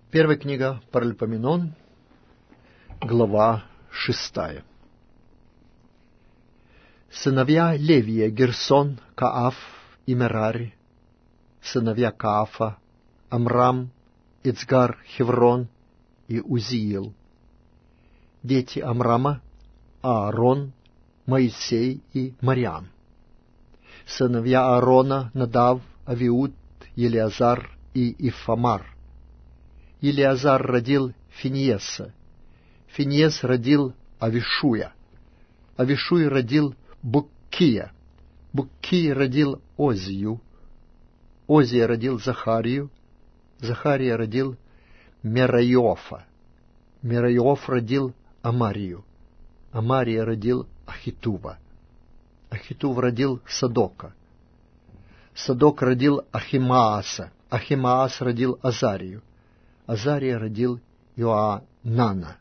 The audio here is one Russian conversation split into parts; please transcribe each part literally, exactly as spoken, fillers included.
Первая книга Паралипоменон, глава шестая. Сыновья Левия: Герсон, Кааф и Мерари. Сыновья Каафа: Амрам, Ицгар, Хеврон и Узиил. Дети Амрама: Аарон, Моисей и Мариам. Сыновья Аарона: Надав, Авиуд, Елеазар и Ифамар. Елеазар родил Финеса, Финес родил Авишуя, Авишуй родил Буккия, Буккий родил Озию, Озия родил Захарию, Захария родил Мерайофа, Мерайоф родил Амарию, Амария родил Ахитува, Ахитув родил Садока, Садок родил Ахимааса, Ахимаас родил Азарию, Азария родил Иоанана,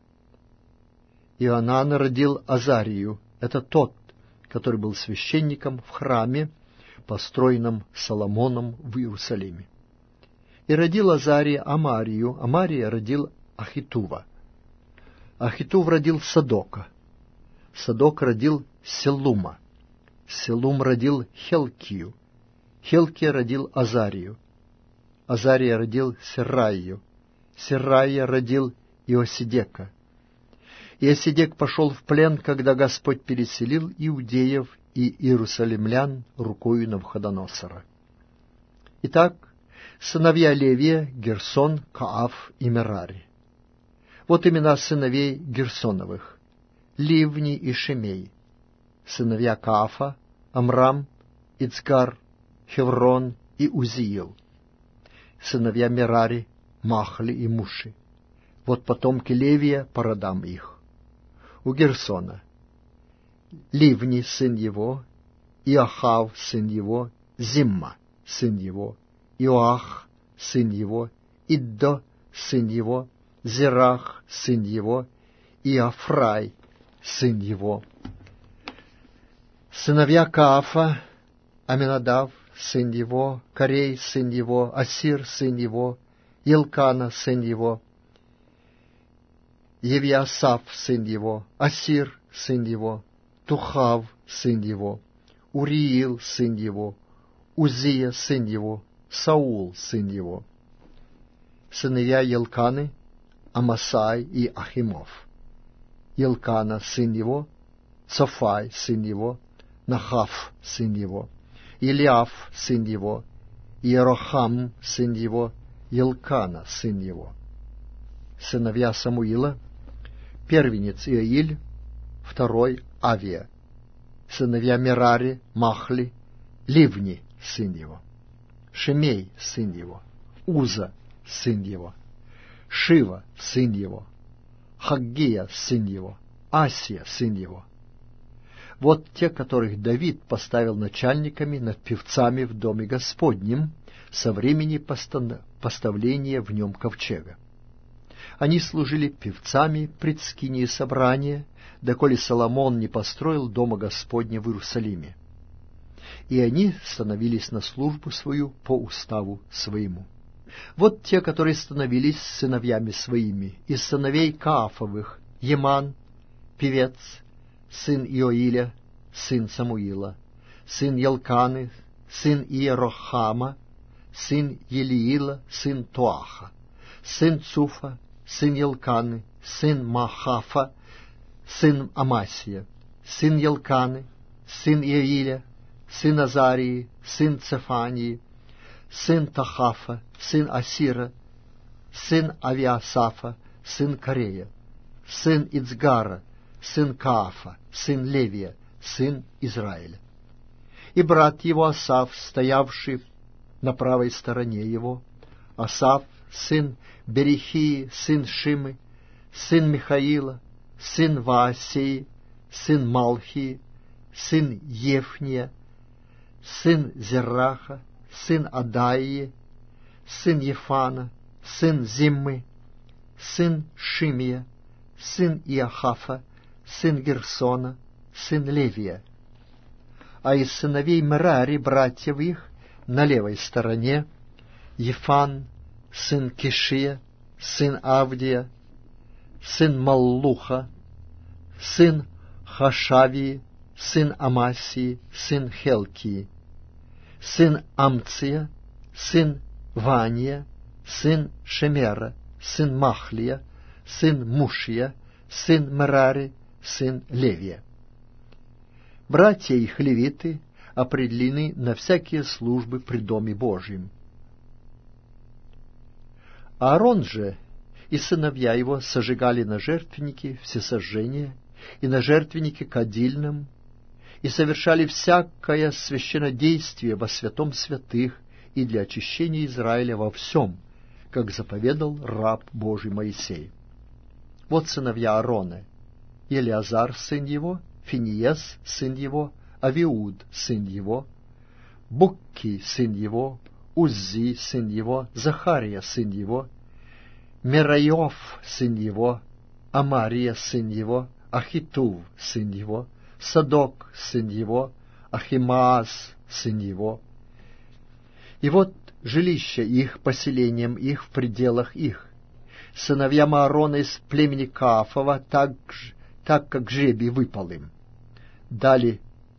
Иоанан родил Азарию, это тот, который был священником в храме, построенном Соломоном в Иерусалиме. И родил Азария Амарию, Амария родил Ахитува, Ахитув родил Садока, Садок родил Селума, Селум родил Хелкию, Хелкия родил Азарию, Азария родил Серраю, Серрая родил Иосидека. Иосидек пошел в плен, когда Господь переселил иудеев и иерусалимлян рукою Навуходоносора. Итак, сыновья Левия: Герсон, Кааф и Мерари. Вот имена сыновей Герсоновых: Ливни и Шимей. Сыновья Каафа: Амрам, Ицгар, Хеврон и Узиил. Сыновья Мерари: Махли и Муши. Вот потомки Левия по родам их. У Герсона: Ливни, сын его, Иохав, сын его, Зимма, сын его, Иоах, сын его, Иддо, сын его, Зерах, сын его, Иофрай, сын его. Сыновья Каафа: Аминадав, сын его, Корей, сын его, Асир, сын его, Елкана, сын его, Евиасав, сын его, Асир, сын его, Тухав, сын его, Уриил, сын его, Узия, сын его, Саул, сын его. Сыновья Елканы: Амасай и Ахимов. Елкана, сын его, Цофай, сын его, Нахав, сын его, Илиаф, сын его, Иерохам, сын его, Елкана, сын его. Сыновья Самуила: первенец Иоиль, второй Авия. Сыновья Мерари: Махли, Ливни, сын его, Шимей, сын его, Уза, сын его, Шива, сын его, Хаггия, сын его, Асия, сын его. Вот те, которых Давид поставил начальниками над певцами в доме Господнем со времени поставления в нем ковчега. Они служили певцами пред скинией собрания, доколе Соломон не построил дома Господня в Иерусалиме. И они становились на службу свою по уставу своему. Вот те, которые становились сыновьями своими: из сыновей Каафовых: Еман, певец, сын Иоиля, сын Самуила, сын Елканы, сын Иерохама, сын Елиила, сын Туаха, сын Цуфа, сын Елканы, сын Махафа, сын Амасия, сын Елканы, сын Иоиля, сын Азарии, сын Цефании, сын Тахафа, сын Асира, сын Авиасафа, сын Корея, сын Ицгара, сын Каафа, сын Левия, сын Израиля. И брат его Асав, стоявший на правой стороне его, Асав, сын Берихии, сын Шимы, сын Михаила, сын Ваасии, сын Малхии, сын Ефния, сын Зераха, сын Адаии, сын Ефана, сын Зиммы, сын Шимия, сын Иохафа, сын Герсона, сын Левия. А из сыновей Мерари, братьев их, на левой стороне, Ефан, сын Кишия, сын Авдия, сын Маллуха, сын Хашавии, сын Амасии, сын Хелкии, сын Амция, сын Вания, сын Шемера, сын Махлия, сын Мушия, сын Мерари, сын Левия. Братья их левиты определены на всякие службы при Доме Божьем. Аарон же и сыновья его сожигали на жертвеннике всесожжения и на жертвеннике кадильном, и совершали всякое священнодействие во святом святых и для очищения Израиля во всем, как заповедал раб Божий Моисей. Вот сыновья Аарона: Елиазар, сын его, Финиес, сын его, Авиуд, сын его, Букки, сын его, Уззи, сын его, Захария, сын его, Мерайов, сын его, Амария, сын его, Ахитув, сын его, Садок, сын его, Ахимааз, сын его. И вот жилище их, поселением их в пределах их. Сыновьям Аарона из племени Каафова, так, так как жребий выпал им. Дали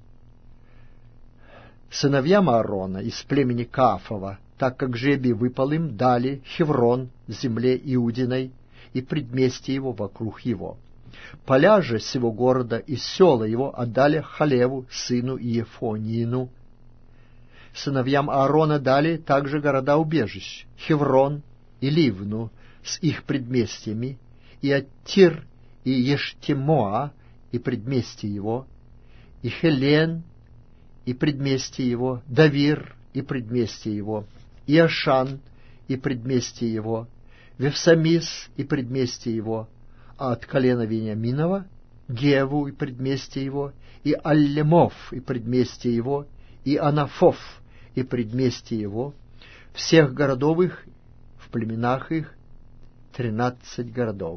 сыновьям Аарона из племени Каафова, так как жребий выпал им, дали Хеврон в земле Иудиной и предместье его вокруг его. Поля же сего города и села его отдали Халеву, сыну Иефонину. Сыновьям Аарона дали также города-убежищ: Хеврон и Ливну с их предместьями, и Аттир и Ештемоа и предместье его, и Хелен и предместье его, Давир и предместье его, и Ашан и предместье его, Вевсамис и предместье его, а от колена Вениаминова Геву и предместье его, и Аллемов и предместье его, и Анафов и предместье его, всех городов их в племенах их тринадцать городов.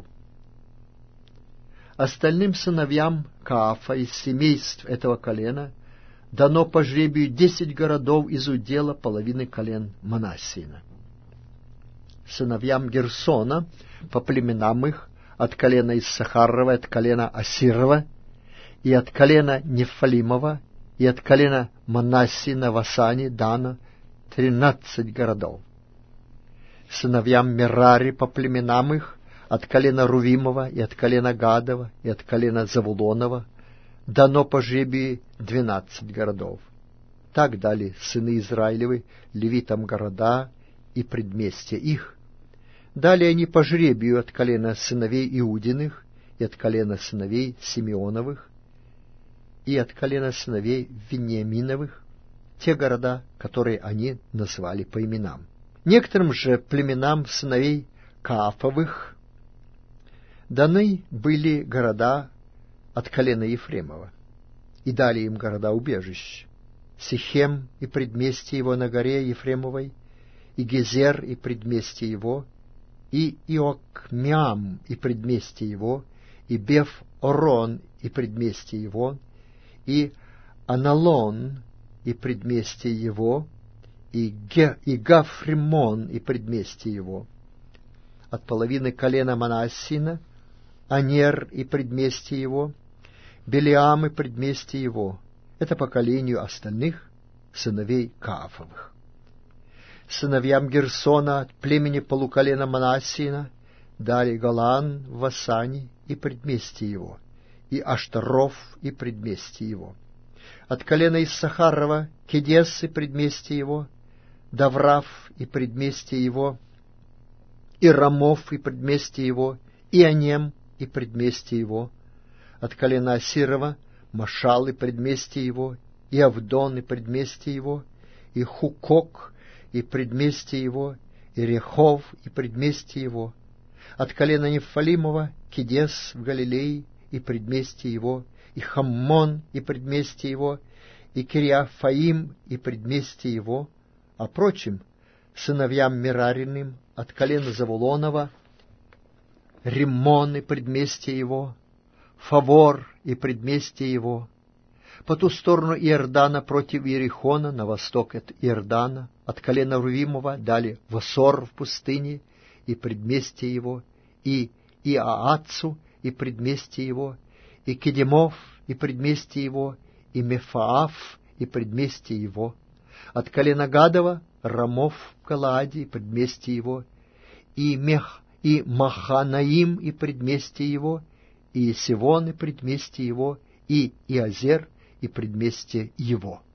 Остальным сыновьям Каафа из семейств этого колена дано по жребию десять городов из удела половины колен Манассиина. Сыновьям Герсона по племенам их от колена Иссахарова, от колена Асирова, и от колена Нефалимова, и от колена Манассиина в Асане дано тринадцать городов. Сыновьям Мерари по племенам их от колена Рувимова, и от колена Гадова, и от колена Завулонова дано по жребию двенадцать городов. Так дали сыны Израилевы левитам города и предместья их. Дали они по жребию от колена сыновей Иудиных, и от колена сыновей Симеоновых, и от колена сыновей Вениаминовых, те города, которые они назвали по именам. Некоторым же племенам сыновей Каафовых даны были города от колена Ефремова, и дали им города-убежищ: Сихем и предместье его на горе Ефремовой, и Гезер и предместье его, и Иокмиам и предместье его, и Беф-Орон и предместье его, и Аналон и предместье его, и, Ге, и Гафримон и предместье его. От половины колена Манассина Анер и предместье его, Белиам и предместье его. Это по колению остальных сыновей Каафовых. Сыновьям Герсона от племени полуколена Манассина дали Голан в Асане и предместье его, и Аштаров и предместье его. От колена Иссахарова Кедес и предместье его, Даврав и предместье его, и Рамов и предместье его, и Анем и предместье его. От колена Асирова Машал и предместье его, и Авдон и предместье его, и Хукок и предместье его, и Рехов и предместье его. От колена Нефалимова Кедес в Галилее и предместье его, и Хаммон и предместье его, и Кириафаим и предместье его, а прочим сыновьям Мерариным от колена Завулонова Риммон и предместье его, Фавор и предместье его, по ту сторону Иордана против Иерихона, на восток от Иордана, от колена Рувимова дали Васор в пустыне, и предместье его, и Иаацу и предместье его, и Кедемов и предместье его, и Мефаав и предместье его. От колена Гадова Рамов в Галааде и предместье его, и Мех, и Маханаим и предместье его, и Сивон и предместье его, и Иазер и предместье его.